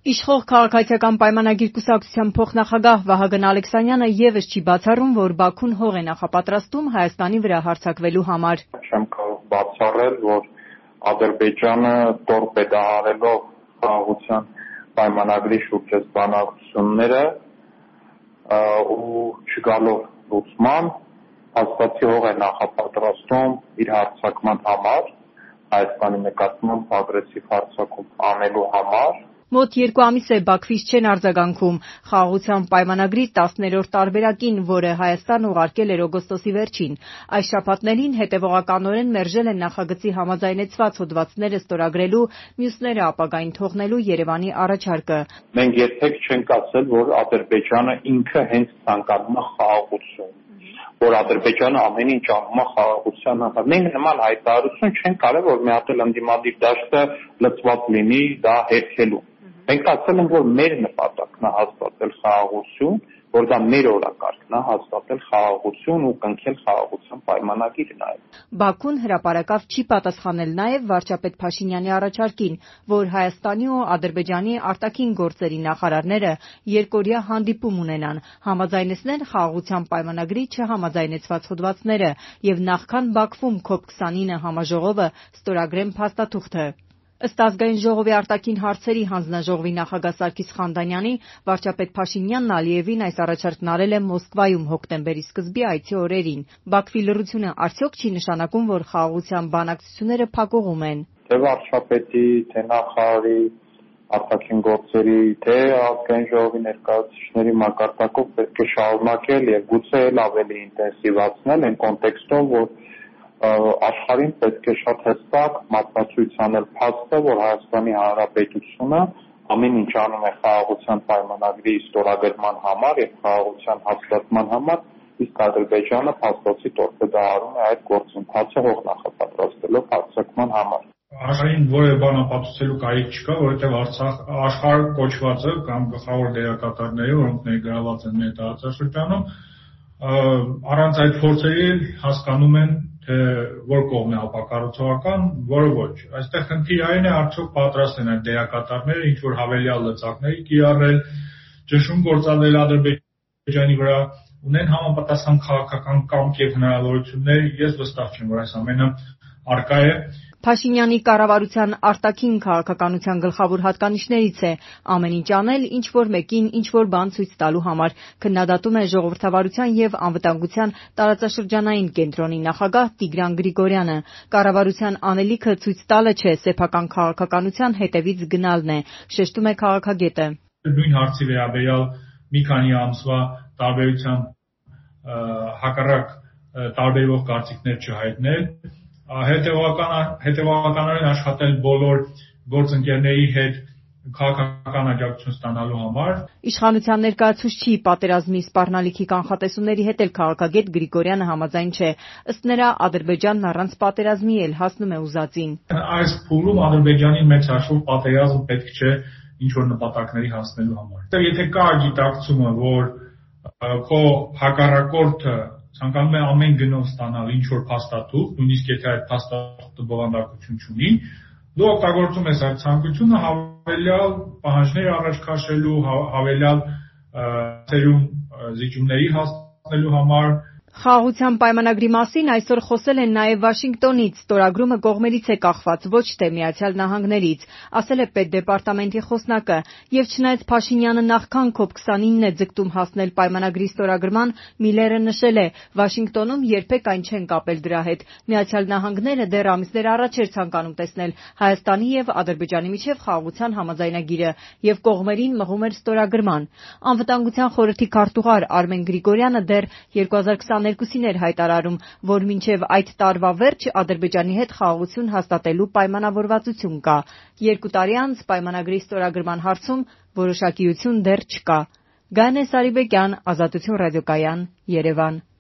Իշխող քաղաքացիական պայմանագիր կուսակցության փոխնախագահ Վահագն Ալեքսանյանը եւս չի բացառում, որ Բաքուն հող է նախապատրաստում Հայաստանի վրա հարձակվելու համար։ Չեմ կարող բացառել, որ Ադրբեջանը տորպեդահարելով խաղաղության պայմանագրի շուրջ այս բանակցությունները ու չգալով լուծման, հաստատի հող է նախապատրաստում իր հարձակման համար, Հայաստանի նկատմամբ ագրեսիվ հարձակում անելու համար։ Մոտ 2 ամիս է Բաքվից չեն արձագանքում խաղաղության պայմանագրի 10-րդ տարբերակին, որը Հայաստան ուղարկել էր օգոստոսի վերջին։ Այս շաբաթներին հետևողականորեն մերժել են նախագծի համաձայնեցված հոդվածները ստորագրելու, մյուսները ապագային թողնելու Երևանի առաջարկը։ Մենք երբեք չենք ասել, որ Ադրբեջանը ինքը հենց ցանկանում է խաղաղություն, որ Ադրբեջանը ամեն ինչ անում է խաղաղության համար։ Մենք նման հայտարարություն չենք կարել, որ մի հատ էլ ընդդիմադիր դաշտը լծված լինի դա հերքելու։ Մենք ասել ենք, որ մեր նպատակն է հաստատել խաղաղություն, որ դա մեր օրակարգն է հաստատել խաղաղություն ու կնքել խաղաղության պայմանագիրը նաև։ Բաքուն հրապարակավ չի պատասխանել նաև վարչապետ Փաշինյանի առաջարկին, որ Հայաստանի ու Ադրբեջանի արտաքին գործերի նախարարները երկօրյա հանդիպում ունենան, համաձայնեցնեն խաղաղության պայմանագրի չհամաձայնեցված հոդվածները եւ նախքան Բաքվում COP29 համաժողովը ստորագրեն փաստաթուղթը։ Ըստ Ազգային ժողովի արտաքին հարցերի հանձնաժողովի նախագահ Սարգիս Խանդանյանի, վարչապետ Փաշինյանն Ալիևին այս առաջարկն արել է Մոսկվայում հոկտեմբերի սկզբի այցի օրերին։ Բաքվի լռությունը արդյոք չի նշանակում, որ խաղաղության բանակցությունները փակուղում են։ Թե վարչապետի, թե նախարարի, արտաքին գործերի, թե Ազգային ժողովի ներկայացուցիչների մակարդակով պետք է շարունակել եւ գուցե էլ ավելի ինտենսիվացնել այն կոնտեքստում, որ աշխարհին պետք է շատ հստակ մատնացույց անել փաստը, որ Հայաստանի Հանրապետությունը ամեն ինչ անում է խաղաղության պայմանագրի ստորագրման համար եւ խաղաղության հաստատման համար, իսկ Ադրբեջանը փաստացի տորպեդահարում է այդ գործընթացը հող նախապատրաստելով հարձակման համար։ Աշխարհին որևէ բան ապացուցելու կարիք չկա, որովհետեւ աշխարհ կոչվածը կամ գլխավոր դերակատարները, որոնք ներգրաված են մեր տարածաշրջանում, առանց այդ փորձերի հասկանում են, թե որ կողմն է ապակառուցողական, որը ոչ։ Այստեղ խնդիրը այն է, արդյոք պատրաստ են այդ դերակատարները ինչ որ հավելյալ լծակների կիրառել, ճնշում գործադրել Ադրբեջանի վրա, ունեն համապատասխան քաղաքական կամք եւ հնարավորություններ։ Ես վստահ չեմ, որ այս ամենը առկա է։ Փաշինյանի կառավարության արտաքին քաղաքականության գլխավոր հատկանիշներից է ամեն ինչ անել, ինչ որ մեկին ինչ որ բան ցույց տալու համար, քննադատում է ժողովրդավարության եւ անվտանգության տարածաշրջանային կենտրոնի նախագահ Տիգրան Գրիգորյանը։ Կառավարության անելիքը ցույց տալը չէ, սեփական քաղաքականության հետևից գնալն է, շեշտում է քաղաքագետը։ Նույն հարցի վերաբերյալ մի քանի ամսվա տարբերությամբ հակառակ տարբերվող կարծիքներ չհայտնել, հետևականորեն աշխատել բոլոր գործընկերների հետ քաղաքական աջակցություն ստանալու համար։ Իշխանության ներկայացուցչի պատերազմի սպառնալիքի կանխատեսումների հետ էլ քաղաքագետ Գրիգորյանը համաձայն չէ։ Ըստ նրա, Ադրբեջանն առանց պատերազմի էլ հասնում է ուզածին։ Այս փուլում Ադրբեջանի մեծ հաշվով պատերազմ պետք չէ ինչ որ նպատակների հասնելու համար։ Եթե կա գիտակցումը, որ քո հակառակորդը ցանկանում է ամեն գնով ստանալ ինչ որ փաստաթուղթ, նույնիսկ եթե այդ փաստաթուղթը բովանդակություն չունի, դու օգտագործում ես այդ ցանկությունը հավելյալ պահանջներ առաջ քաշելու, հավելյալ ծերում զիջումների հասնելու համար։ Խաղաղության պայմանագրի մասին այսօր խոսել են նաև Վաշինգտոնից, ստորագրումը կողմերից է կախված, ոչ թե Միացյալ Նահանգներից, ասել է Պետդեպարտամենտի խոսնակը, եւ չնայած Փաշինյանը նախքան COP29-ն է ձգտում հասնել պայմանագրի ստորագրման, Միլերը նշել է, Վաշինգտոնում երբեք այն չեն կապել դրա հետ։ Միացյալ Նահանգները դեռ ամիսներ առաջ էր ցանկանում տեսնել Հայաստանի եւ Ադրբեջանի միջև խաղաղության համաձայնագիրը եւ կողմերին մղում էր ստորագրման։ Անվտանգության խորհրդի քարտուղար Արմեն Գրիգորյանը դեռ 2022-ին էր հայտարարում, որ մինչև այդ տարվա վերջ Ադրբեջանի հետ խաղաղություն հաստատելու պայմանավորվածություն կա։ 2 տարի անց պայմանագրի ստորագրման հարցում որոշակիություն դեռ չկա։ Գայանե Սարիբեկյան, Ազատություն ռադիոկայան, Երևան։